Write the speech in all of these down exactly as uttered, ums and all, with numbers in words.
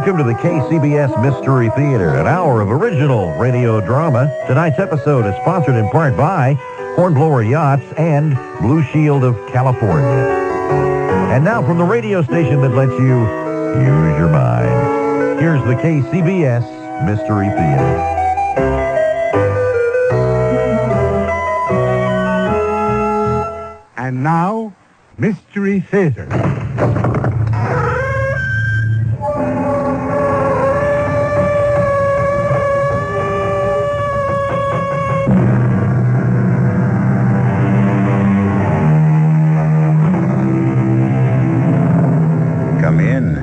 Welcome to the K C B S Mystery Theater, an hour of original radio drama. Tonight's episode is sponsored in part by Hornblower Yachts and Blue Shield of California. And now from the radio station that lets you use your mind, here's the K C B S Mystery Theater. And now, Mystery Theater. Come in.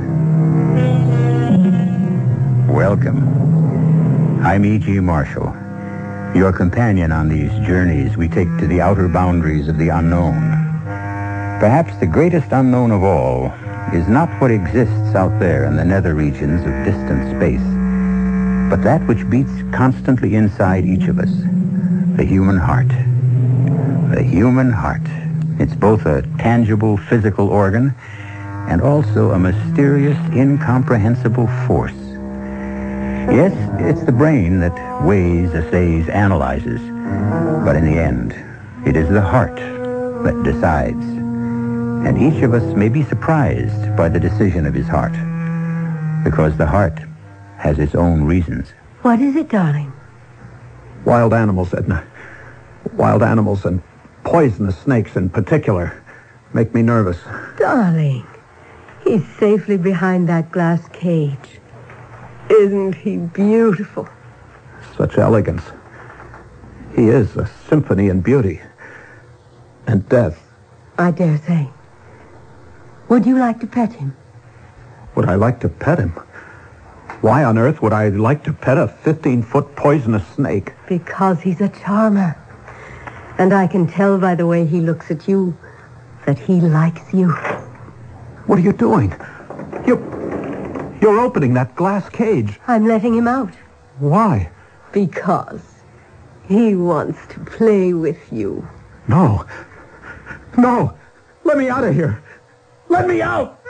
Welcome. I'm E G. Marshall, your companion on these journeys we take to the outer boundaries of the unknown. Perhaps the greatest unknown of all is not what exists out there in the nether regions of distant space, but that which beats constantly inside each of us, the human heart. The human heart. It's both a tangible physical organ and also a mysterious, incomprehensible force. Yes, it's the brain that weighs, assays, analyzes, but in the end, it is the heart that decides. And each of us may be surprised by the decision of his heart, because the heart has its own reasons. What is it, darling? Wild animals, Edna. Wild animals, and poisonous snakes in particular, make me nervous. Darling, he's safely behind that glass cage. Isn't he beautiful? Such elegance. He is a symphony in beauty and death. I dare say. Would you like to pet him? Would I like to pet him? Why on earth would I like to pet a fifteen-foot poisonous snake? Because he's a charmer. And I can tell by the way he looks at you that he likes you. What are you doing? You're, you're opening that glass cage. I'm letting him out. Why? Because he wants to play with you. No. No. Let me out of here. Let me out!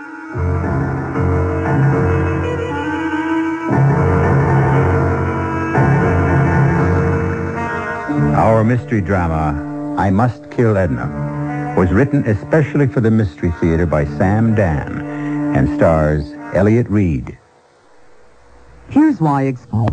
Our mystery drama, I Must Kill Edna, was written especially for the Mystery Theater by Sam Dan and stars Elliot Reed. Here's why explain.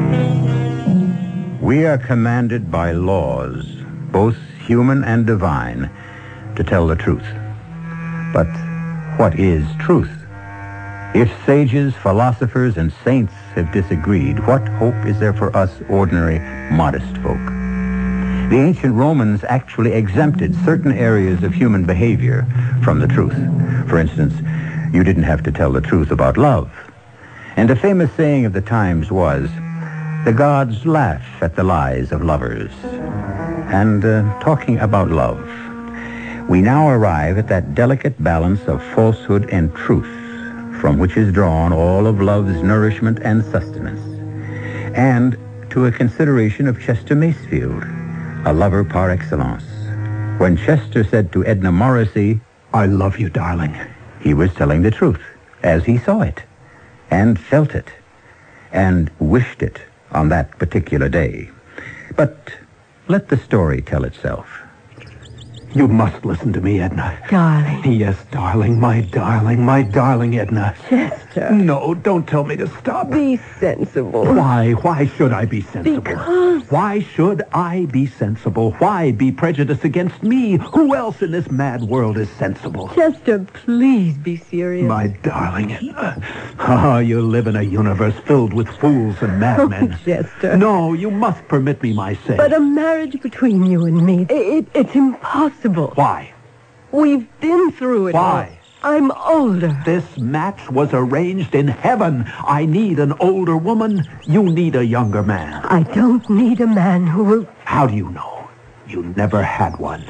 We are commanded by laws, both human and divine, to tell the truth. But what is truth? If sages, philosophers, and saints have disagreed, what hope is there for us ordinary, modest folk? The ancient Romans actually exempted certain areas of human behavior from the truth. For instance, you didn't have to tell the truth about love. And a famous saying of the times was, the gods laugh at the lies of lovers. And uh, talking about love, we now arrive at that delicate balance of falsehood and truth, from which is drawn all of love's nourishment and sustenance, and to a consideration of Chester Masefield, a lover par excellence. When Chester said to Edna Morrissey, I love you, darling, he was telling the truth, as he saw it, and felt it, and wished it on that particular day. But let the story tell itself. You must listen to me, Edna. Darling. Yes, darling, my darling, my darling Edna. Chester. No, don't tell me to stop. Be sensible. Why? Why should I be sensible? Because... Why should I be sensible? Why be prejudiced against me? Who else in this mad world is sensible? Chester, please be serious. My darling Edna. Ah, you live in a universe filled with fools and madmen. Oh, Chester. No, you must permit me my say. But a marriage between you and me, it, it, it's impossible. Why? We've been through it. Why? All. I'm older. This match was arranged in heaven. I need an older woman. You need a younger man. I don't need a man who will... How do you know? You never had one.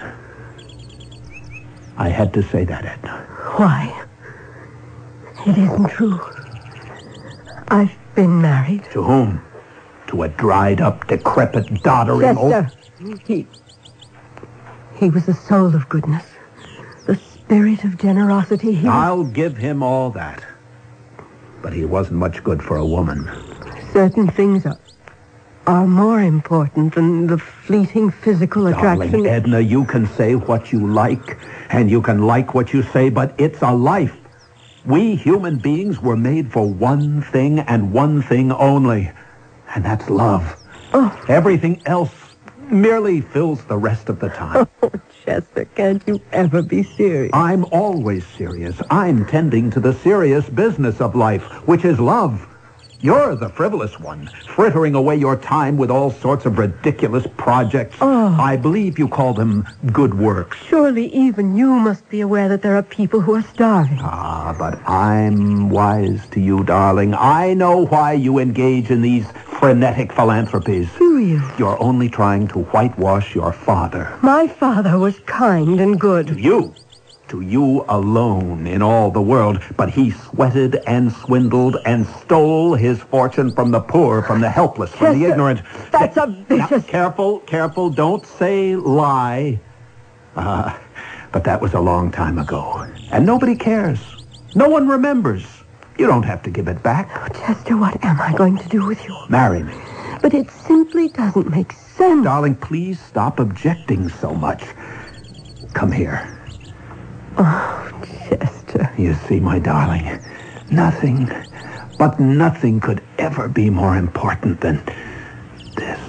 I had to say that, Edna. Why? It isn't true. I've been married. To whom? To a dried-up, decrepit, doddering old... Chester, he... He was the soul of goodness. The spirit of generosity. He was... I'll give him all that. but he wasn't much good for a woman. Certain things are, are more important than the fleeting physical attraction. Darling Edna, you can say what you like, and you can like what you say, but it's a life. We human beings were made for one thing and one thing only, and that's love. Oh. Everything else merely fills the rest of the time. Oh, Chester, can't you ever be serious? I'm always serious. I'm tending to the serious business of life, which is love. You're the frivolous one, frittering away your time with all sorts of ridiculous projects. Oh. I believe you call them good works. Surely even you must be aware that there are people who are starving. Ah, but I'm wise to you, darling. I know why you engage in these frenetic philanthropies. Do you? You're only trying to whitewash your father. My father was kind and good. To you. To you alone in all the world. But he sweated and swindled and stole his fortune from the poor, from the helpless, from the Chester, ignorant. that's a vicious... Now, careful, careful. Don't say lie. Uh, but that was a long time ago. And nobody cares. No one remembers. You don't have to give it back. Oh, Chester, what am I going to do with you? Marry me. But it simply doesn't make sense. Darling, please stop objecting so much. Come here. Oh, Chester. You see, my darling, nothing, but nothing could ever be more important than this.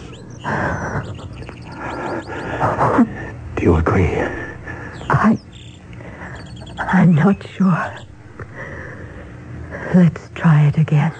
Do you agree? I... I'm not sure. Let's try it again.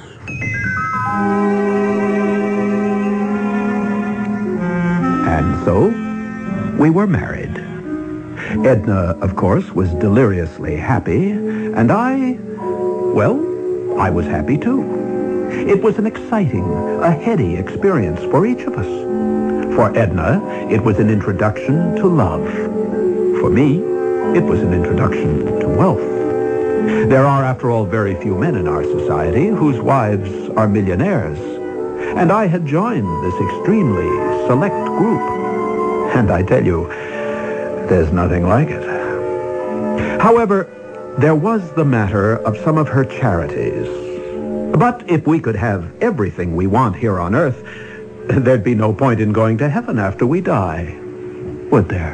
And so, we were married. Edna, of course, was deliriously happy, and I, well, I was happy too. It was an exciting, a heady experience for each of us. For Edna, it was an introduction to love. For me, it was an introduction to wealth. There are, after all, very few men in our society whose wives are millionaires. And I had joined this extremely select group. And I tell you, there's nothing like it. However, there was the matter of some of her charities. But if we could have everything we want here on Earth, there'd be no point in going to heaven after we die, would there?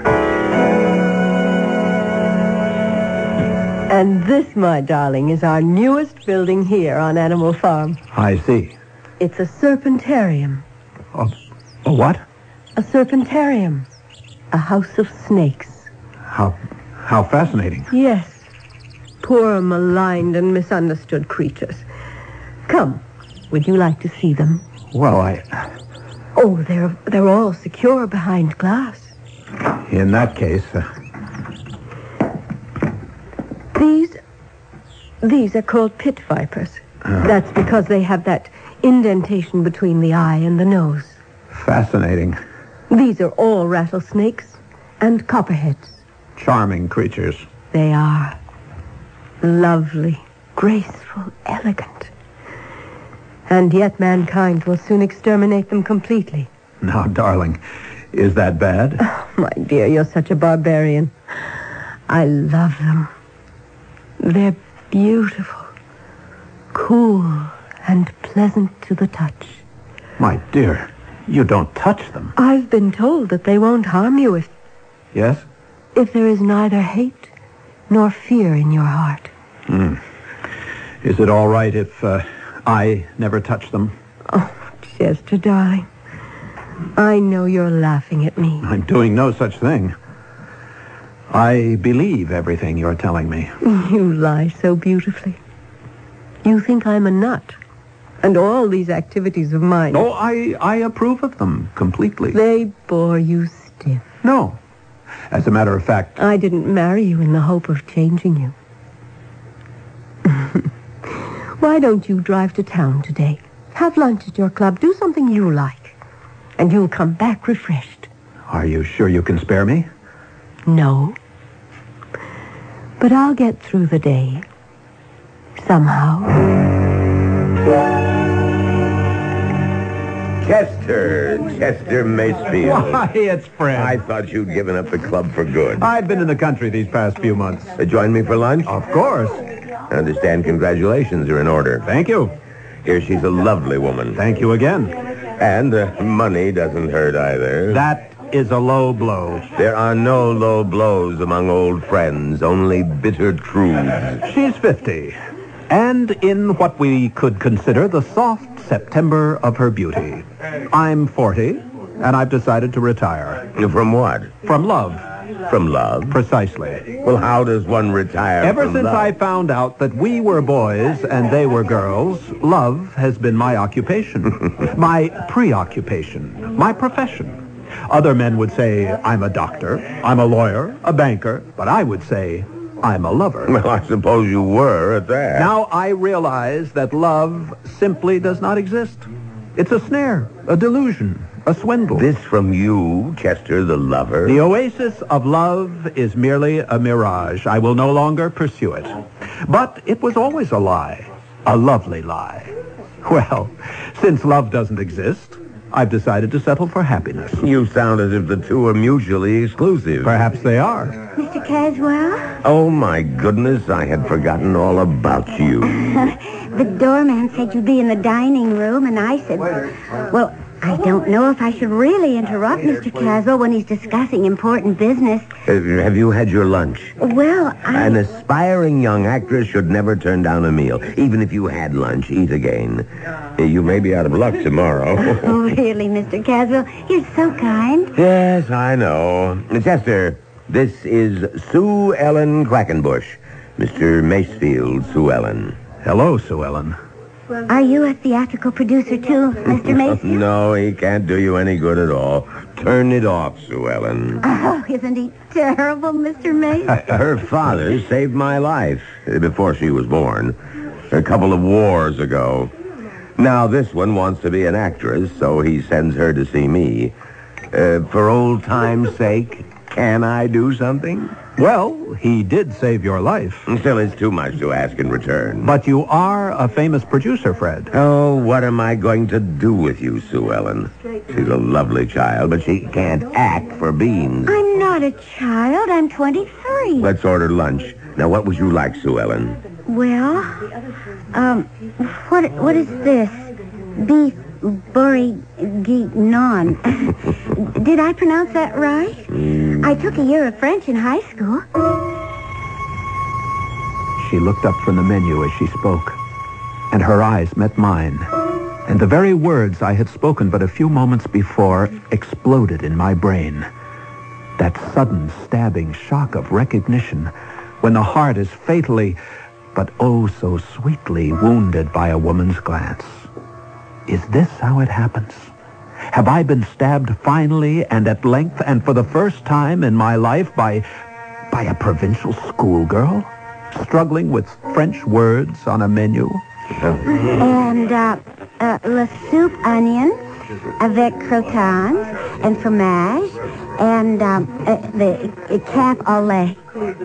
And this, my darling, is our newest building here on Animal Farm. I see. It's a serpentarium. A, a what? A serpentarium. A house of snakes. How, how fascinating. Yes. Poor, maligned, and misunderstood creatures. Come, would you like to see them? Well, I... Oh, they're, they're all secure behind glass. In that case... Uh... These... These are called pit vipers. Uh, That's because they have that indentation between the eye and the nose. Fascinating. These are all rattlesnakes and copperheads. Charming creatures. They are. Lovely, graceful, elegant. And yet mankind will soon exterminate them completely. Now, darling, is that bad? Oh, my dear, you're such a barbarian. I love them. They're beautiful, cool, and pleasant to the touch. My dear, you don't touch them. I've been told that they won't harm you if... Yes? if there is neither hate nor fear in your heart. Hmm. Is it all right if uh, I never touch them? Oh, Chester, darling. I know you're laughing at me. I'm doing no such thing. I believe everything you're telling me. You lie so beautifully. You think I'm a nut. And all these activities of mine... Oh, I, I approve of them completely. They bore you stiff. No. As a matter of fact... I didn't marry you in the hope of changing you. Why don't you drive to town today? Have lunch at your club. Do something you like. And you'll come back refreshed. Are you sure you can spare me? No. But I'll get through the day. Somehow. Chester, Chester Macefield. Why, it's Fred. I thought you'd given up the club for good. I've been in the country these past few months. Uh, join me for lunch? Of course. Uh, I understand congratulations are in order. Thank you. Here, she's a lovely woman. Thank you again. And uh, money doesn't hurt either. That is a low blow. There are no low blows among old friends, only bitter truths. She's fifty, and in what we could consider the soft September of her beauty. I'm forty, and I've decided to retire. From what? From love. From love? Precisely. Well, how does one retire Ever from since love? I found out that we were boys and they were girls, love has been my occupation, my preoccupation, my profession. Other men would say, I'm a doctor, I'm a lawyer, a banker, but I would say, I'm a lover. Well, I suppose you were at that. Now I realize that love simply does not exist. It's a snare, a delusion, a swindle. This from you, Chester the lover? The oasis of love is merely a mirage. I will no longer pursue it. But it was always a lie, a lovely lie. Well, since love doesn't exist, I've decided to settle for happiness. You sound as if the two are mutually exclusive. Perhaps they are. Mister Caswell? Oh, my goodness, I had forgotten all about you. The doorman said you'd be in the dining room, and I said, well, I don't know if I should really interrupt Mister Caswell when he's discussing important business. Uh, have you had your lunch? Well, I... An aspiring young actress should never turn down a meal. Even if you had lunch, eat again. Uh, You may be out of luck tomorrow. Oh, really, Mister Caswell? You're so kind. Yes, I know. Chester, this is Sue Ellen Quackenbush. Mister Macefield, Sue Ellen. Hello, Sue Ellen. Are you a theatrical producer, too, Mister Mason? No, he can't do you any good at all. Turn it off, Sue Ellen. Oh, isn't he terrible, Mister Mason? Her father saved my life uh, before she was born, a couple of wars ago. Now this one wants to be an actress, so he sends her to see me. Uh, for old time's sake, can I do something? Well, he did save your life. Still, it's too much to ask in return. But you are a famous producer, Fred. Oh, what am I going to do with you, Sue Ellen? She's a lovely child, but she can't act for beans. I'm not a child. I'm twenty-three. Let's order lunch. Now, what would you like, Sue Ellen? Well, um, what what is this? Beef bourguignon. Did I pronounce that right? Mm. I took a year of French in high school. She looked up from the menu as she spoke, and her eyes met mine. And the very words I had spoken but a few moments before exploded in my brain. That sudden stabbing shock of recognition when the heart is fatally, but oh so sweetly wounded by a woman's glance. Is this how it happens? Have I been stabbed finally and at length and for the first time in my life by, by a provincial schoolgirl struggling with French words on a menu? And uh, uh, la soupe onion avec croutons and fromage and um, uh, the uh, calf au lait.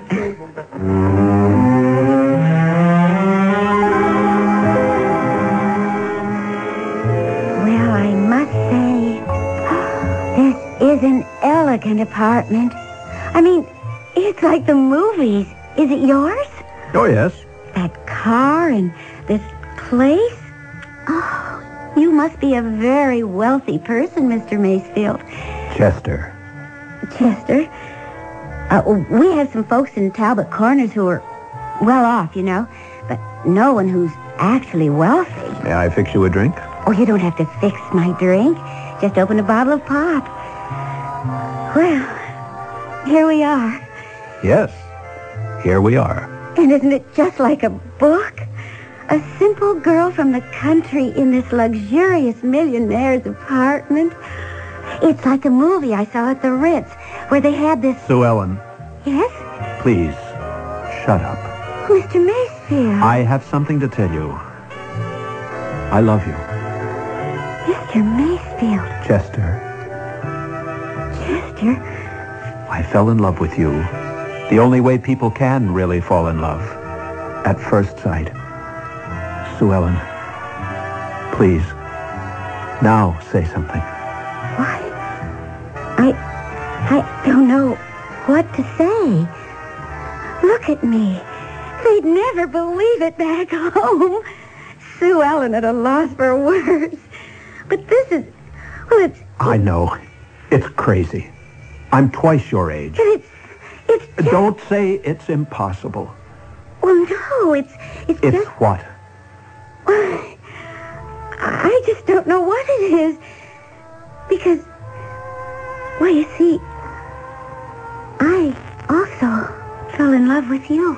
Well, I must say, this is an elegant apartment. I mean, it's like the movies. Is it yours? Oh, yes. That car and this place? Oh, you must be a very wealthy person, Mister Macefield. Chester. Chester? Uh, we have some folks in Talbot Corners who are well off, you know, but no one who's actually wealthy. May I fix you a drink? Oh, you don't have to fix my drink. Just open a bottle of pop. Well, here we are. Yes. Here we are. And isn't it just like a book? A simple girl from the country in this luxurious millionaire's apartment. It's like a movie I saw at the Ritz, where they had this... Sue Ellen, Yes? please, shut up. Mister Macefield. I have something to tell you. I love you. Mister Macefield. Chester, Chester. I fell in love with you. The only way people can really fall in love. At first sight. Sue Ellen, please, now say something. Why? I... I don't know what to say. Look at me. They'd never believe it back home. Sue Ellen at a loss for words. But this is... Well, it's... I know. It's crazy. I'm twice your age. But it's... It's just... Don't say it's impossible. Well, no, it's... It's, It's just... what? I just don't know what it is. Because... Well, you see... I also fell in love with you.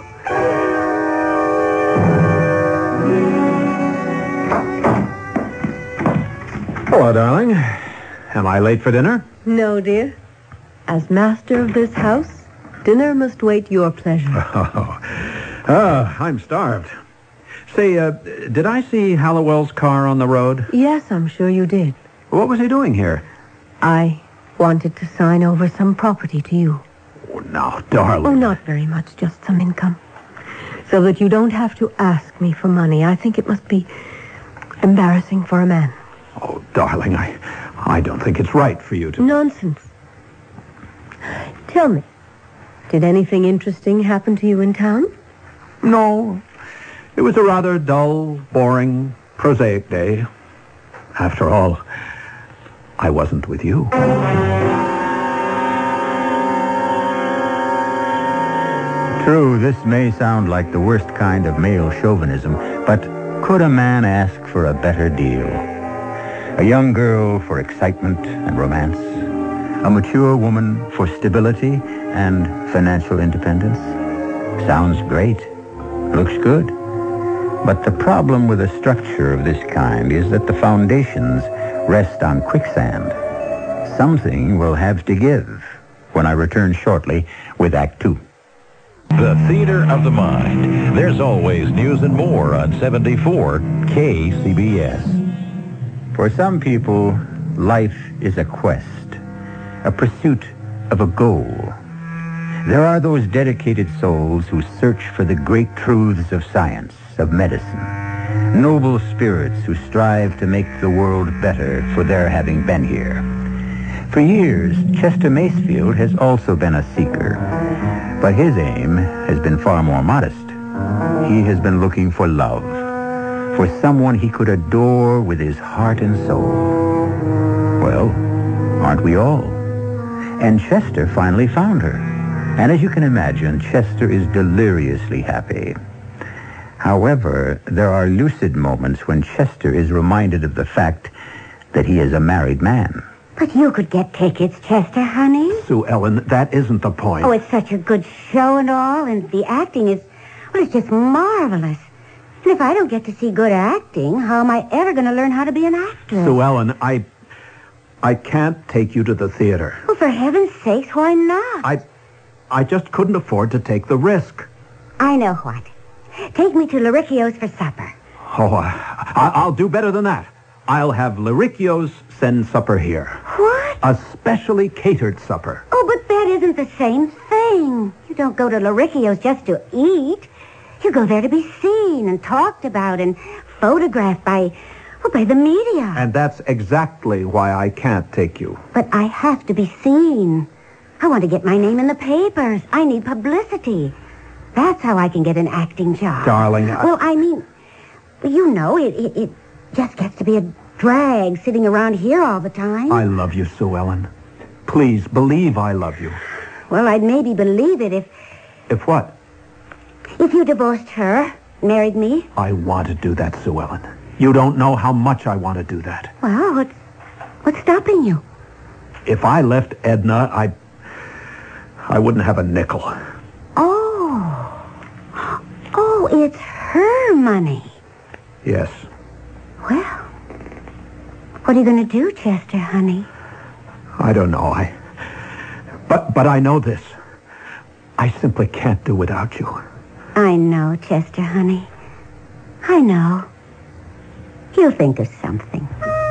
Hello, darling. Am I late for dinner? No, dear. As master of this house, dinner must wait your pleasure. Oh, oh I'm starved. Say, uh, did I see Hallowell's car on the road? Yes, I'm sure you did. What was he doing here? I wanted to sign over some property to you. Oh, now, darling. Oh, not very much, just some income. So that you don't have to ask me for money. I think it must be embarrassing for a man. Oh, darling, I, I don't think it's right for you to... Nonsense. Tell me, did anything interesting happen to you in town? No. It was a rather dull, boring, prosaic day. After all, I wasn't with you. True, this may sound like the worst kind of male chauvinism, but could a man ask for a better deal? A young girl for excitement and romance. A mature woman for stability and financial independence. Sounds great. Looks good. But the problem with a structure of this kind is that the foundations rest on quicksand. Something will have to give when I return shortly with Act Two. The Theater of the Mind. There's always news and more on seventy-four K C B S. For some people, life is a quest, a pursuit of a goal. There are those dedicated souls who search for the great truths of science, of medicine, noble spirits who strive to make the world better for their having been here. For years, Chester Macefield has also been a seeker, but his aim has been far more modest. He has been looking for love, for someone he could adore with his heart and soul. Well, aren't we all? And Chester finally found her. And as you can imagine, Chester is deliriously happy. However, there are lucid moments when Chester is reminded of the fact that he is a married man. But you could get tickets, Chester, honey. Sue Ellen, that isn't the point. Oh, it's such a good show and all, and the acting is, well, it's just marvelous. And if I don't get to see good acting, how am I ever going to learn how to be an actress? Sue Ellen, I... I can't take you to the theater. Well, for heaven's sakes, why not? I... I just couldn't afford to take the risk. I know what. Take me to Loricchio's for supper. Oh, I, I'll do better than that. I'll have Loricchio's send supper here. What? A specially catered supper. Oh, but that isn't the same thing. You don't go to Loricchio's just to eat. You go there to be seen and talked about and photographed by, well, by the media. And that's exactly why I can't take you. But I have to be seen. I want to get my name in the papers. I need publicity. That's how I can get an acting job. Darling, I... Well, I mean, you know, it, it, it just gets to be a drag sitting around here all the time. I love you, Sue Ellen. Please, believe I love you. Well, I'd maybe believe it if... If what? If you divorced her, married me. I want to do that, Sue Ellen. You don't know how much I want to do that. Well, what's, what's stopping you? If I left Edna, I... I wouldn't have a nickel. Oh. Oh, it's her money. Yes. Well, what are you going to do, Chester, honey? I don't know. I... But, but I know this. I simply can't do without you. I know, Chester, honey. I know. You'll think of something.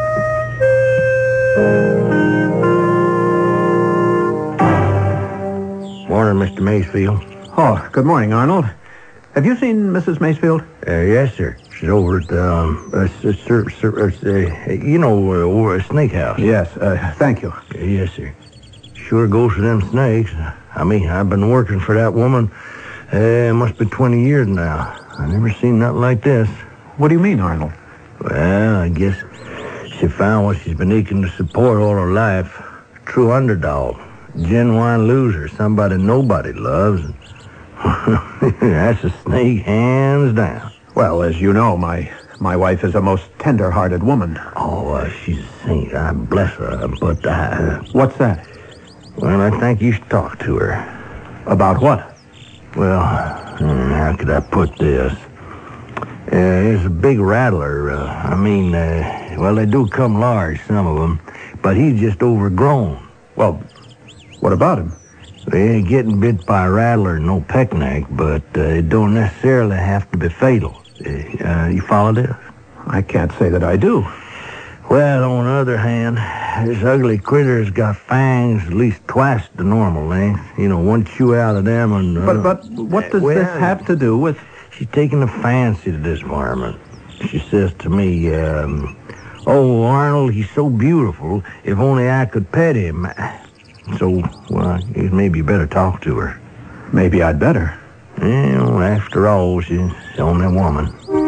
Morning, Mister Macefield. Oh, good morning, Arnold. Have you seen Missus Macefield? Uh, yes, sir. She's over at, um, uh, sir, sir, sir, uh, you know, uh, over at Snake House. Yes, uh, thank you. Uh, yes, sir. Sure goes for them snakes. I mean, I've been working for that woman Uh, it must be twenty years now. I never seen nothing like this. What do you mean, Arnold? Well, I guess she found what she's been aching to support all her life. A true underdog. Genuine loser. Somebody nobody loves. That's a snake, hands down. Well, as you know, my my wife is a most tender-hearted woman. Oh, uh, she's a saint. I bless her. But, uh... What's that? Well, I think you should talk to her. About what? Well, how could I put this? Uh, there's a big rattler. Uh, I mean, uh, well, they do come large, some of them. But he's just overgrown. Well, what about him? They ain't getting bit by a rattler, no peckneck, but uh, it don't necessarily have to be fatal. Uh, you follow this? I can't say that I do. Well, on the other hand, this ugly critter's got fangs at least twice the normal length. You know, one chew out of them and... Uh, but, but what does well, this have to do with... She's taking a fancy to this varmint. She says to me, um, oh, Arnold, he's so beautiful. If only I could pet him. So, well, maybe you better talk to her. Maybe I'd better. Well, after all, she's the only woman.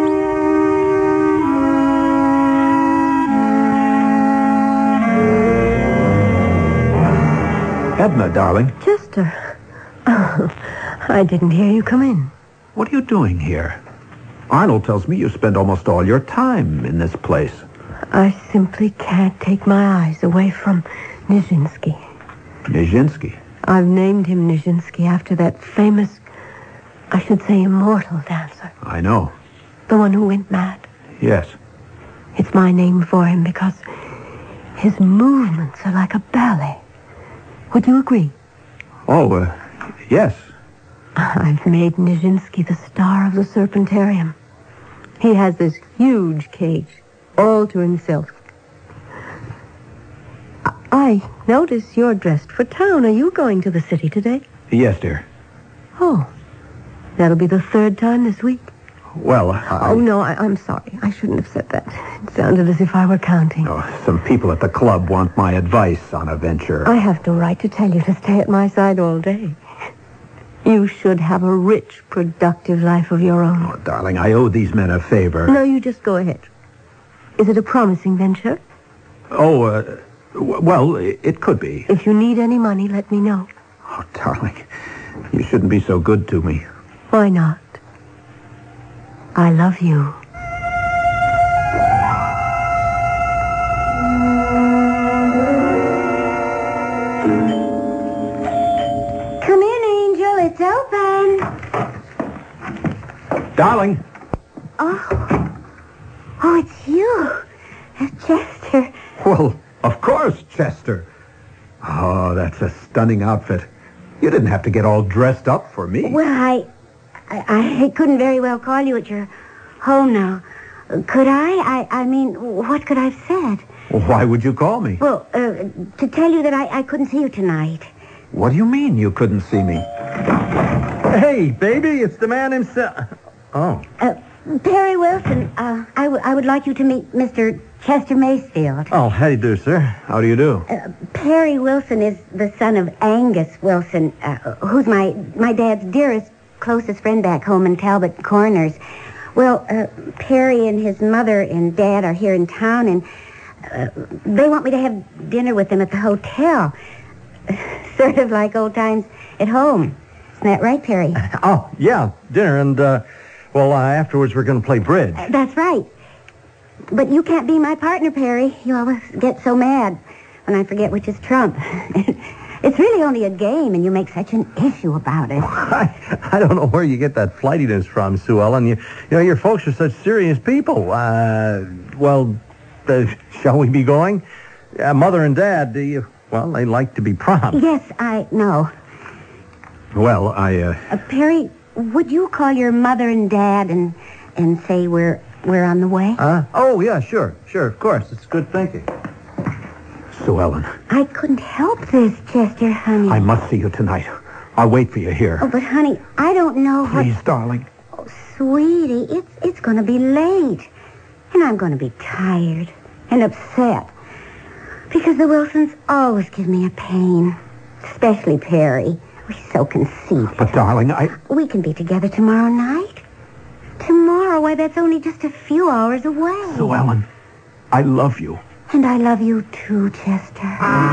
Edna, darling. Chester. Oh, I didn't hear you come in. What are you doing here? Arnold tells me you spend almost all your time in this place. I simply can't take my eyes away from Nijinsky. Nijinsky? I've named him Nijinsky after that famous, I should say immortal dancer. I know. The one who went mad. Yes. It's my name for him because his movements are like a ballet. Would you agree? Oh, uh, yes. I've made Nijinsky the star of the Serpentarium. He has this huge cage, all to himself. I notice you're dressed for town. Are you going to the city today? Yes, dear. Oh, that'll be the third time this week. Well, I... Oh, no, I, I'm sorry. I shouldn't have said that. It sounded as if I were counting. Oh, some people at the club want my advice on a venture. I have the right to tell you to stay at my side all day. You should have a rich, productive life of your own. Oh, darling, I owe these men a favor. No, you just go ahead. Is it a promising venture? Oh, uh, w- well, it could be. If you need any money, let me know. Oh, darling, you shouldn't be so good to me. Why not? I love you. Come in, Angel. It's open. Darling. Oh. Oh, it's you. Chester. Well, of course, Chester. Oh, that's a stunning outfit. You didn't have to get all dressed up for me. Well, I, I, I couldn't very well call you at your home now. Could I? I, I mean, what could I have said? Well, why would you call me? Well, uh, to tell you that I, I couldn't see you tonight. What do you mean you couldn't see me? Hey, baby, it's the man himself. Oh. Uh, Perry Wilson, uh, I, w- I would like you to meet Mister Chester Macefield. Oh, how do you do, sir? How do you do? Uh, Perry Wilson is the son of Angus Wilson, uh, who's my, my dad's dearest, closest friend back home in Talbot Corners. Well, uh, Perry and his mother and dad are here in town, and uh, they want me to have dinner with them at the hotel. Sort of like old times at home. Isn't that right, Perry? Oh, yeah, dinner, and, uh, well, uh, afterwards we're going to play bridge. Uh, that's right. But you can't be my partner, Perry. You always get so mad when I forget which is trump. It's really only a game, and you make such an issue about it. I, I don't know where you get that flightiness from, Sue Ellen. You, you know, your folks are such serious people. Uh, well, uh, shall we be going? Uh, Mother and Dad, do you, well, they like to be prompt. Yes, I know. Well, I, uh... Uh, Perry, would you call your mother and dad and and say we're we're on the way? Uh, oh, yeah, sure, sure, of course. It's good thinking. Sue Ellen. I couldn't help this, Chester, honey. I must see you tonight. I'll wait for you here. Oh, but honey, I don't know what... Please, darling. Oh, sweetie, it's it's going to be late. And I'm going to be tired and upset. Because the Wilsons always give me a pain. Especially Perry. We're so conceited. But, darling, I... We can be together tomorrow night. Tomorrow? Why, that's only just a few hours away. So, Ellen, I love you. And I love you too, Chester.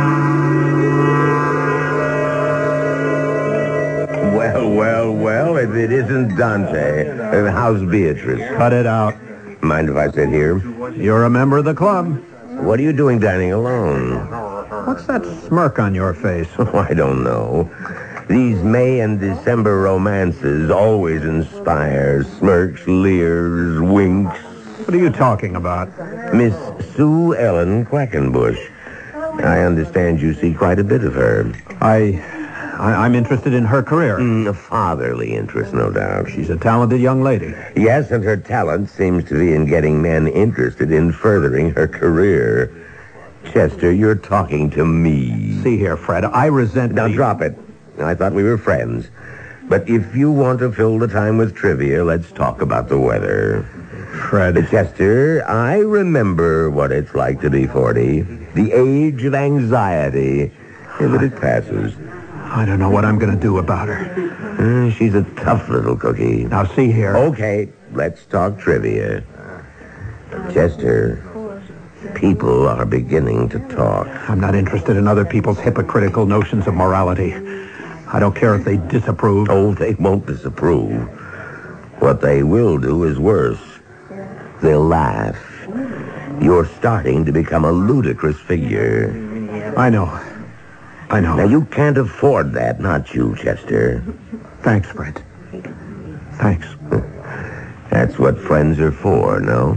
Well, well, well, if it isn't Dante, uh, how's Beatrice? Cut it out. Mind if I sit here? You're a member of the club. What are you doing dining alone? What's that smirk on your face? Oh, I don't know. These May and December romances always inspire smirks, leers, winks. What are you talking about? Miss Sue Ellen Quackenbush. I understand you see quite a bit of her. I, I I'm interested in her career. Mm, a fatherly interest, no doubt. She's a talented young lady. Yes, and her talent seems to be in getting men interested in furthering her career. Chester, you're talking to me. See here, Fred, I resent... Now, the... drop it. I thought we were friends. But if you want to fill the time with trivia, let's talk about the weather. Fred. Chester, I remember what it's like to be forty. The age of anxiety. Yeah, but it passes. I don't know what I'm going to do about her. Uh, she's a tough little cookie. Now, see here. Okay, let's talk trivia. Chester, people are beginning to talk. I'm not interested in other people's hypocritical notions of morality. I don't care if they disapprove. Oh, they won't disapprove. What they will do is worse. They'll laugh. You're starting to become a ludicrous figure. I know. I know. Now, you can't afford that, not you, Chester. Thanks, Fred. Thanks. That's what friends are for, no?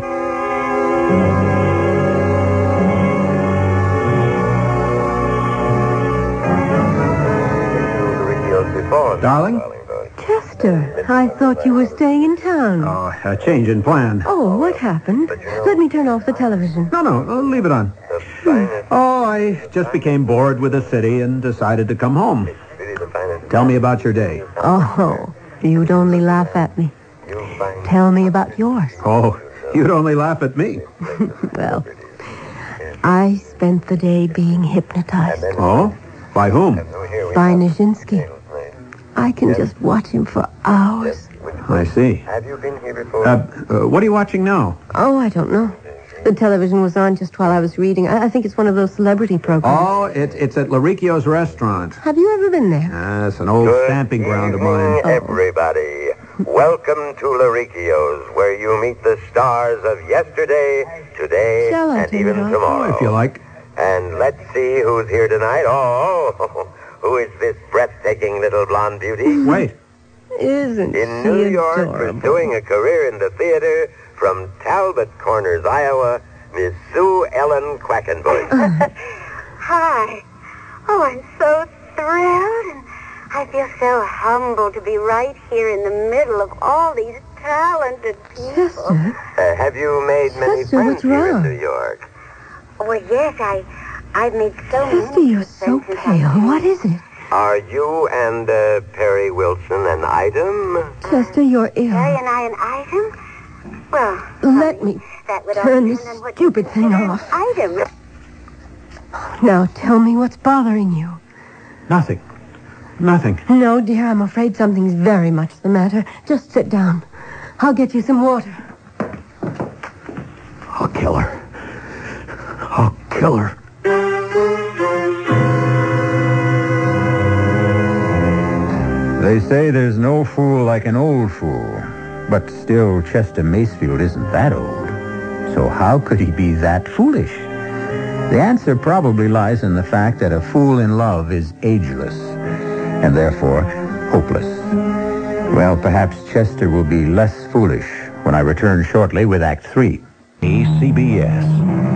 Darling? Chester, I thought you were staying in town. Oh, a change in plan. Oh, what happened? Let me turn off the television. No, no, uh, leave it on. Oh, I just became bored with the city and decided to come home. Tell me about your day. Oh, you'd only laugh at me. Tell me about yours. Oh, you'd only laugh at me. Well, I spent the day being hypnotized. Oh? By whom? By Nijinsky. I can just watch him for hours. I see. Have you been here before? Uh, uh, what are you watching now? Oh, I don't know. The television was on just while I was reading. I, I think it's one of those celebrity programs. Oh, it, it's at Laricchio's restaurant. Have you ever been there? That's an old Good stamping ground of evening, mine. everybody. Welcome to Laricchio's, where you meet the stars of yesterday, today, Shall I and turn even it off? tomorrow. Oh, if you like. And let's see who's here tonight. Oh, who is this breathtaking little blonde beauty? Wait. Isn't In she New York, adorable? pursuing a career in the theater from Talbot Corners, Iowa, Miss Sue Ellen Quackenbush. Hi. Oh, I'm so thrilled, and I feel so humbled to be right here in the middle of all these talented people. Chester? Uh, have you made many Chester, friends what's here in wrong? New York? Well, yes, I, I've made so many. Chester, you're so friends since I'm pale. here. What is it? Are you and uh, Perry Wilson an item? Chester, you're Harry ill. and I an item? Well, Let honey, me that would turn all this depend on what you stupid thing consider an off. Item. Now tell me what's bothering you. Nothing. Nothing. No, dear, I'm afraid something's very much the matter. Just sit down. I'll get you some water. I'll kill her. I'll kill her. They say there's no fool like an old fool, but still Chester Macefield isn't that old. So how could he be that foolish? The answer probably lies in the fact that a fool in love is ageless, and therefore hopeless. Well, perhaps Chester will be less foolish when I return shortly with Act Three. C B S.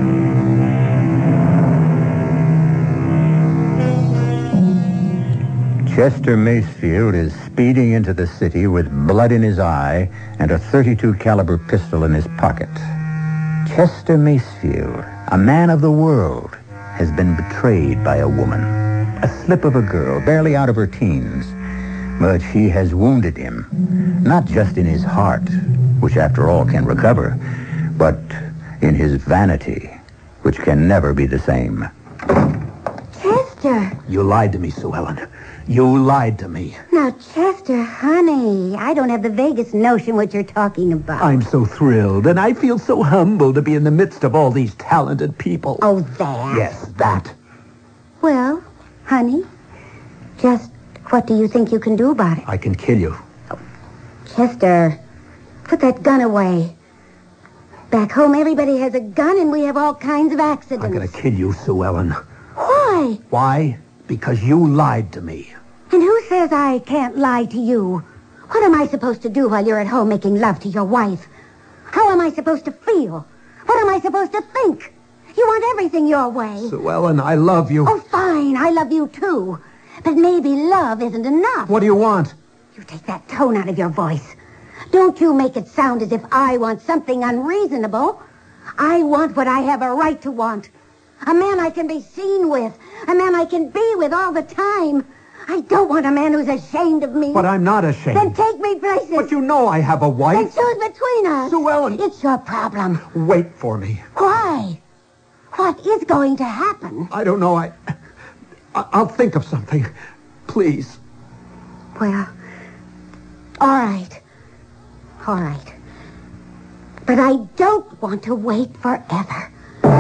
Chester Macefield is speeding into the city with blood in his eye and a thirty-two caliber pistol in his pocket. Chester Macefield, a man of the world, has been betrayed by a woman, a slip of a girl, barely out of her teens. But she has wounded him, not just in his heart, which after all can recover, but in his vanity, which can never be the same. Chester. You lied to me, Sue Ellen. You lied to me. Now, Chester, honey, I don't have the vaguest notion what you're talking about. I'm so thrilled, and I feel so humble to be in the midst of all these talented people. Oh, that? Yes, that. Well, honey, just what do you think you can do about it? I can kill you. Chester, put that gun away. Back home, everybody has a gun, and we have all kinds of accidents. I'm going to kill you, Sue Ellen. Why? Why? Because you lied to me. And who says I can't lie to you? What am I supposed to do while you're at home making love to your wife? How am I supposed to feel? What am I supposed to think? You want everything your way. Sue Ellen, I love you. Oh, fine. I love you, too. But maybe love isn't enough. What do you want? You take that tone out of your voice. Don't you make it sound as if I want something unreasonable. I want what I have a right to want. A man I can be seen with. A man I can be with all the time. I don't want a man who's ashamed of me. But I'm not ashamed. Then take me places. But you know I have a wife. Then choose between us. Sue Ellen. It's your problem. Wait for me. Why? What is going to happen? I don't know. I, I I'll think of something. Please. Well, all right. All right. But I don't want to wait forever.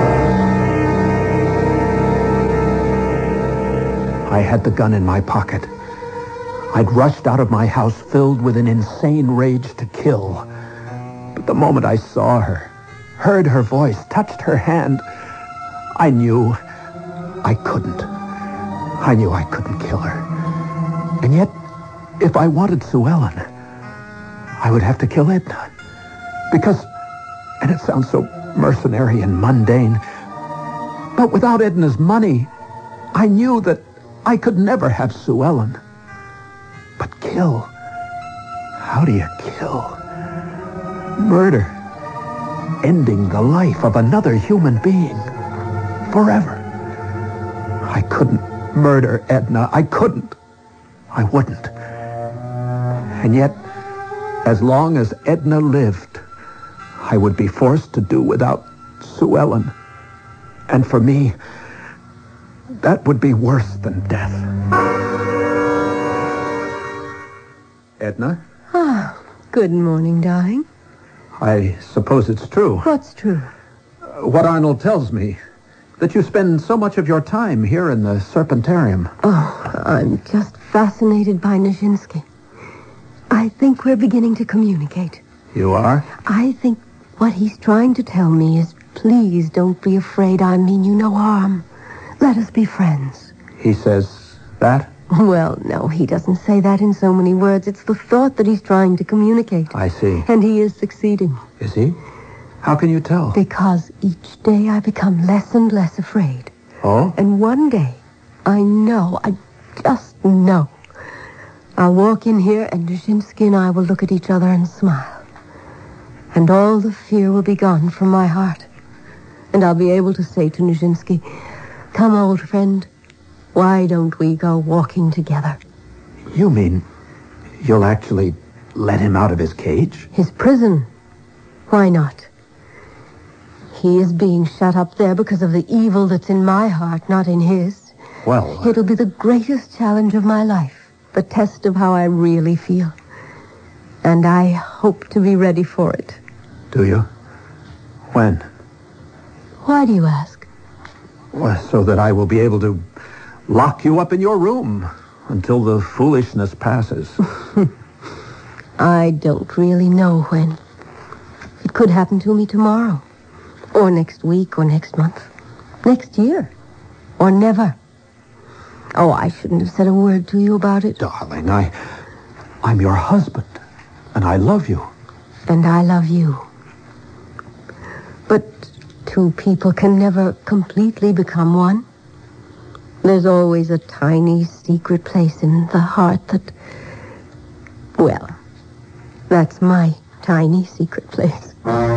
I had the gun in my pocket. I'd rushed out of my house filled with an insane rage to kill. But the moment I saw her, heard her voice, touched her hand, I knew I couldn't. I knew I couldn't kill her. And yet, if I wanted Sue Ellen, I would have to kill Edna. Because, and it sounds so mercenary and mundane, but without Edna's money, I knew that I could never have Sue Ellen. But kill? How do you kill? Murder. Ending the life of another human being. Forever. I couldn't murder Edna. I couldn't. I wouldn't. And yet, as long as Edna lived, I would be forced to do without Sue Ellen. And for me, that would be worse than death. Edna? Ah, good morning, darling. I suppose it's true. What's true? Uh, what Arnold tells me. That you spend so much of your time here in the Serpentarium. Oh, I'm just fascinated by Nijinsky. I think we're beginning to communicate. You are? I think what he's trying to tell me is, please don't be afraid. I mean you no harm. Let us be friends. He says that? Well, no, he doesn't say that in so many words. It's the thought that he's trying to communicate. I see. And he is succeeding. Is he? How can you tell? Because each day I become less and less afraid. Oh? And one day, I know, I just know, I'll walk in here and Nijinsky and I will look at each other and smile. And all the fear will be gone from my heart. And I'll be able to say to Nijinsky, come, old friend, why don't we go walking together? You mean you'll actually let him out of his cage? His prison. Why not? He is being shut up there because of the evil that's in my heart, not in his. Well... It'll be the greatest challenge of my life, the test of how I really feel. And I hope to be ready for it. Do you? When? Why do you ask? Well, so that I will be able to lock you up in your room until the foolishness passes. I don't really know when. It could happen to me tomorrow. Or next week, or next month. Next year. Or never. Oh, I shouldn't have said a word to you about it. Darling, I... I'm your husband. And I love you. And I love you. But two people can never completely become one. There's always a tiny secret place in the heart that... Well, that's my tiny secret place.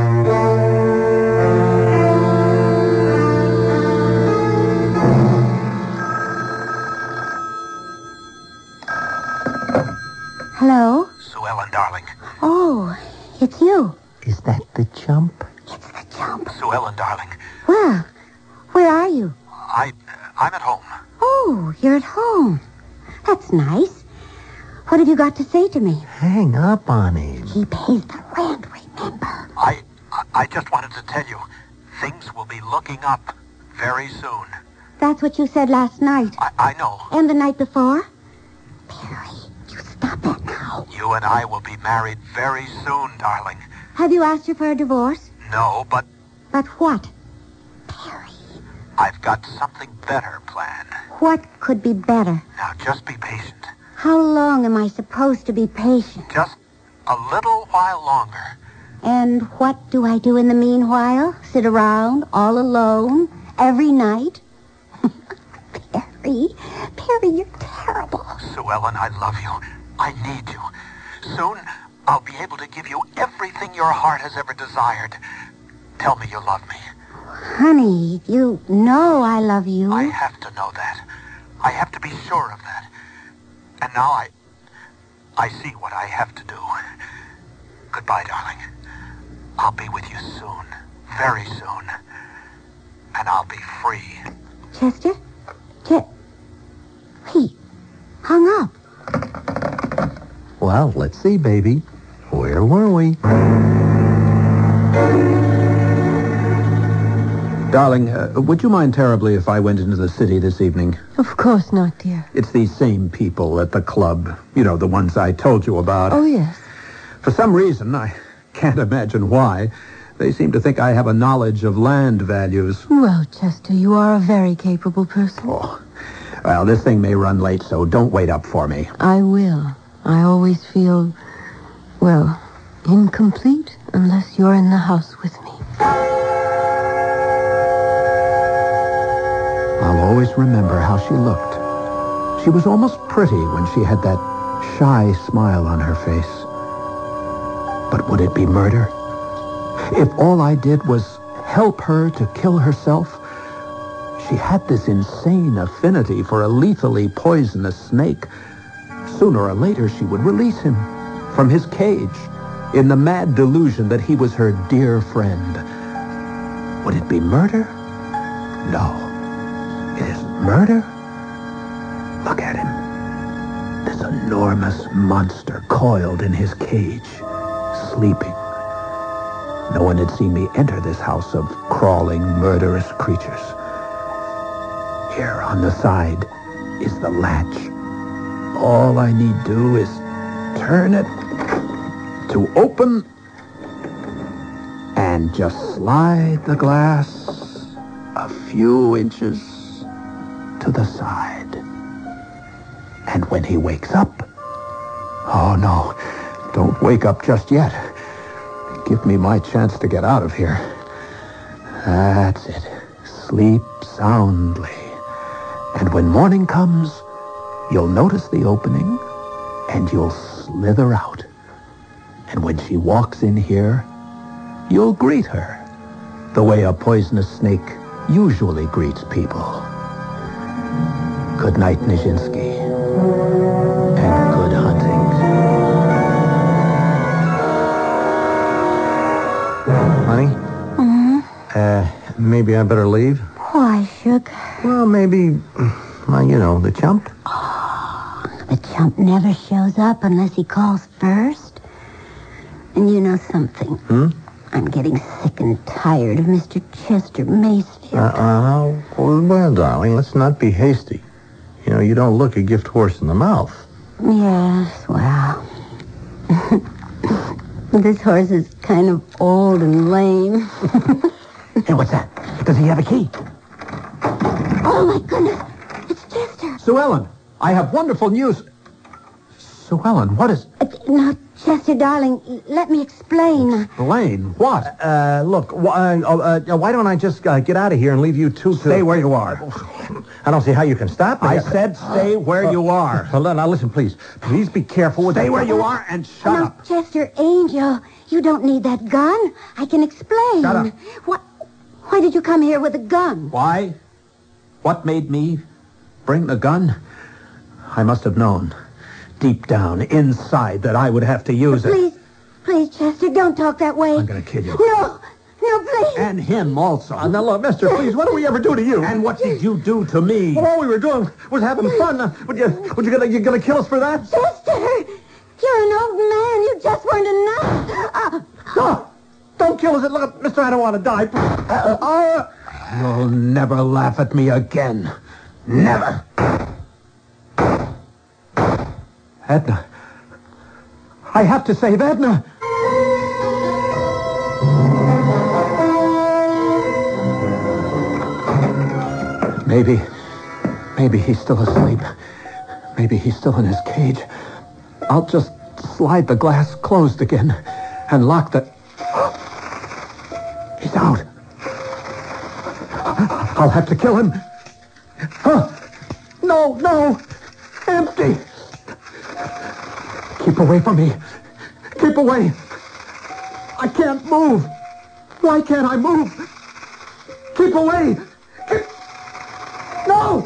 Hello? Sue Ellen, darling. Oh, it's you. Is that the chump? It's the chump. Sue Ellen, darling. Well, where are you? I... I'm at home. Oh, you're at home. That's nice. What have you got to say to me? Hang up on him. He pays the rent, remember? I, I just wanted to tell you, things will be looking up very soon. That's what you said last night. I, I know. And the night before? Perry, you stop that now. You and I will be married very soon, darling. Have you asked her for a divorce? No, but But what? Perry. I've got something better planned. What could be better? Now, just be patient. How long am I supposed to be patient? Just a little while longer. And what do I do in the meanwhile? Sit around all alone every night? Perry, Perry, you're terrible. Sue Ellen, I love you. I need you. Soon, I'll be able to give you everything your heart has ever desired. Tell me you love me. Honey, you know I love you. I have to know that. I have to be sure of that. And now I... I see what I have to do. Goodbye, darling. I'll be with you soon. Very soon. And I'll be free. Chester? Ch- he hung up. Well, let's see, baby. Where were we? Darling, uh, would you mind terribly if I went into the city this evening? Of course not, dear. It's these same people at the club. You know, the ones I told you about. Oh, yes. For some reason, I can't imagine why, they seem to think I have a knowledge of land values. Well, Chester, you are a very capable person. Oh, well, this thing may run late, so don't wait up for me. I will. I always feel, well, incomplete unless you're in the house with me. I'll always remember how she looked. She was almost pretty when she had that shy smile on her face. But would it be murder? If all I did was help her to kill herself? She had this insane affinity for a lethally poisonous snake. Sooner or later, she would release him from his cage in the mad delusion that he was her dear friend. Would it be murder? No. It isn't murder. Look at him. This enormous monster coiled in his cage, sleeping. No one had seen me enter this house of crawling, murderous creatures. Here on the side is the latch. All I need do is turn it to open and just slide the glass a few inches to the side. And when he wakes up, oh no, don't wake up just yet. Give me my chance to get out of here. That's it. Sleep soundly. And when morning comes, you'll notice the opening, and you'll slither out. And when she walks in here, you'll greet her the way a poisonous snake usually greets people. Good night, Nijinsky. And good hunting. Honey? Mm-hmm. Uh, maybe I better leave? Why, sugar? Well, maybe, well, you know, the chump. Oh, the chump never shows up unless he calls first. And you know something? Hmm? I'm getting sick and tired of Mister Chester Macefield. Uh, uh, well, darling, let's not be hasty. You know, you don't look a gift horse in the mouth. Yes, well... This horse is kind of old and lame. Hey, what's that? Does he have a key? Oh, my goodness. It's Chester. Sue Ellen, I have wonderful news. Sue Ellen, what is... Uh, now, Chester, darling, let me explain. Blaine, what? Uh, look, wh- uh, uh, uh, why don't I just uh, get out of here and leave you two to... Stay where you are. I don't see how you can stop me. I said stay where you are. Well, now, listen, please. Please be careful with Stay that. where you are and shut now, up. Chester, Angel, you don't need that gun. I can explain. Shut up. What? Why did you come here with a gun? Why? What made me bring the gun? I must have known, deep down, inside, that I would have to use it. Please, please, Chester, don't talk that way. I'm going to kill you. No, no, No, please. And him also. Uh, now, look, mister, please, what did we ever do to you? And what did you do to me? Well, all we were doing was having fun. Uh, would you, would you gonna, you gonna kill us for that? Sister, you're an old man. You just weren't enough. Uh, Oh, don't kill us. Look, mister, I don't want to die. Uh, uh, You'll never laugh at me again. Never. Edna. I have to save Edna. Maybe, maybe he's still asleep. Maybe he's still in his cage. I'll just slide the glass closed again and lock the... He's out. I'll have to kill him. Huh? No, no. Empty. Keep away from me. Keep away. I can't move. Why can't I move? Keep away. Keep... No!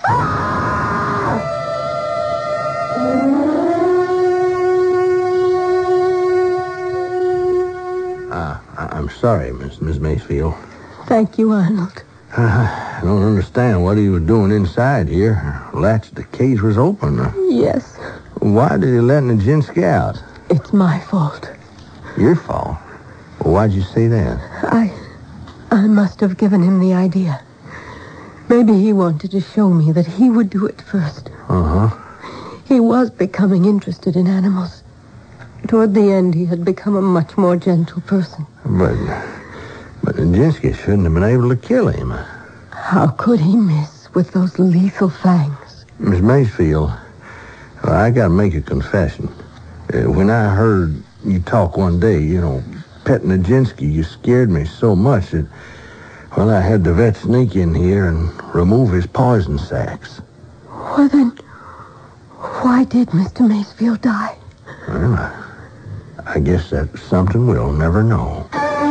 Uh, I- I'm sorry, Miss Miss Macefield. Thank you, Arnold. Uh, I don't understand what he was doing inside here. Latch, the cage was open. Uh, Yes, Why did he let Nijinsky out? it's my fault. Your fault. Well, why'd you say that? I... I must have given him the idea. Maybe he wanted to show me that he would do it first. Uh-huh. He was becoming interested in animals. Toward the end, he had become a much more gentle person. But, but Nijinsky shouldn't have been able to kill him. How could he miss with those lethal fangs? Miss Macefield, well, I gotta make a confession. Uh, when I heard you talk one day, you know, pet Nijinsky, you scared me so much that, well, I had the vet sneak in here and remove his poison sacs. Well, then, why did Mister Macefield die? Well, I, I guess that's something we'll never know.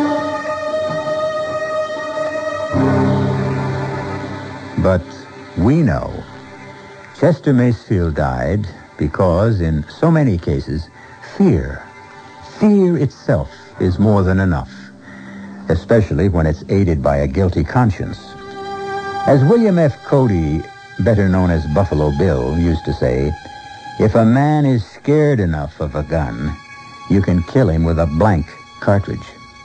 But we know Chester Macefield died because, in so many cases, fear, fear itself is more than enough, especially when it's aided by a guilty conscience. As William F. Cody, better known as Buffalo Bill, used to say, if a man is scared enough of a gun, you can kill him with a blank cartridge.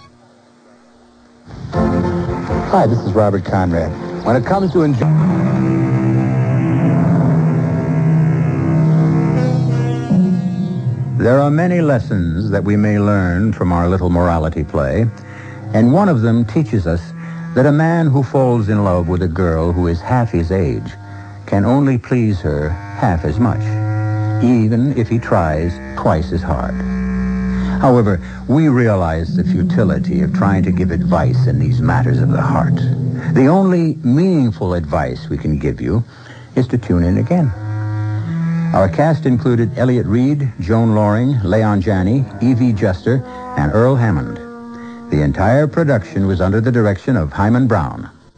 Hi, this is Robert Conrad. When it comes to enjoying... There are many lessons that we may learn from our little morality play, and one of them teaches us that a man who falls in love with a girl who is half his age can only please her half as much, even if he tries twice as hard. However, we realize the futility of trying to give advice in these matters of the heart. The only meaningful advice we can give you is to tune in again. Our cast included Elliot Reed, Joan Loring, Leon Janney, Evie Juster, and Earl Hammond. The entire production was under the direction of Hyman Brown.